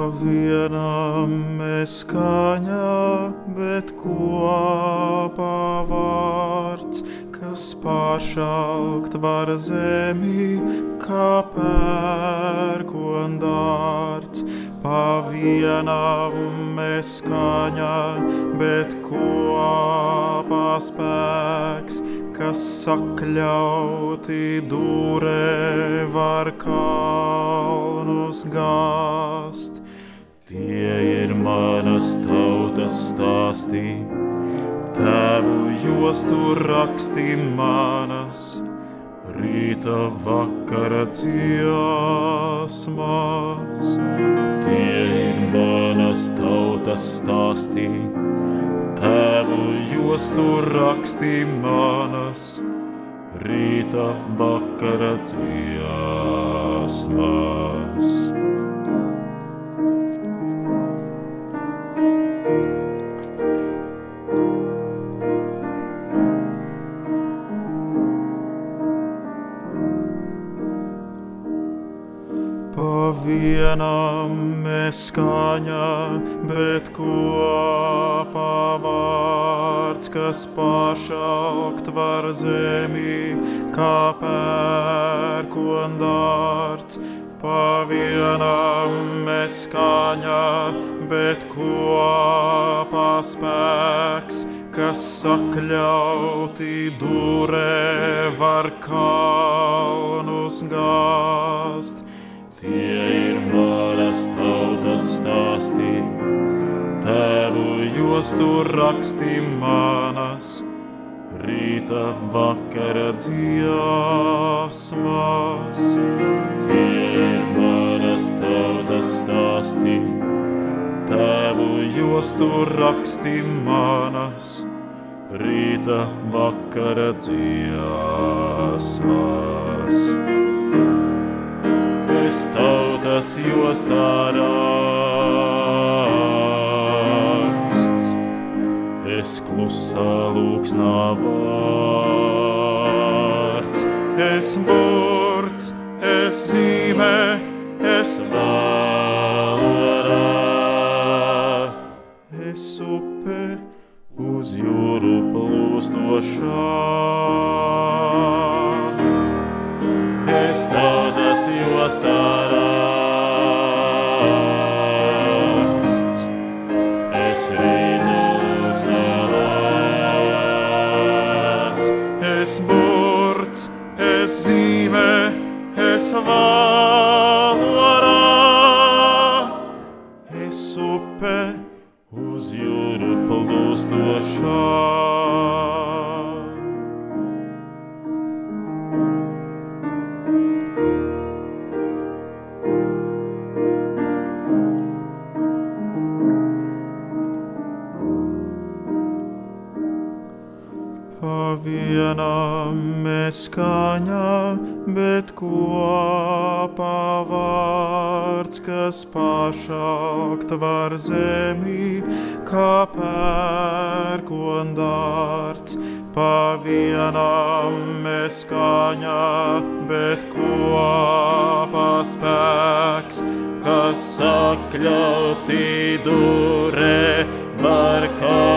vienam mēs skaņā, bet kopā vārds, kas pāršaukt var zemi, kā pērkondārds. Pa vienam mēs skaņā, bet kopā spēks, kas sakļauti dūrē var kalnus gāzt. Tie ir manas tautas stāstī, tēvu jostu rakstī manas, rīta vakara dziesmas. Tie ir manas tautas stāstī, tēvu jostu rakstī manas, rīta vakara dziesmas. Pa vienam mēs skaņā, bet kopā vārds, kas pāršaukt var zemi, kā pērkondārds. Pa vienam mēs skaņā, bet kopā spēks, kas sakļauti dūrē var kalnus gāzt. Tie ir manas tautas stāstī, tēvu jostu rakstī manas, rīta vakara dziesmas. Tie ir manas tautas stāstī, tēvu jostu rakstī manas, rīta vakara dziesmas. Es tautas jostā raksts, es klusā lūgsnā vārds, es burts, es zīmē, es valodā, es upe uz jūru plūstošā. Es tautas jostā raksts, es rīta lūgsnā vārds, es burts, es zīmē, es valodā, es upe uz jūru plūstošā. Pa vienam mēs skaņā, bet kopā vārds, kas pāršaukt var zemi, kā pērkondārds. Pa vienam mēs skaņā, bet kopā spēks, kas sakļauti dūrē var kalnus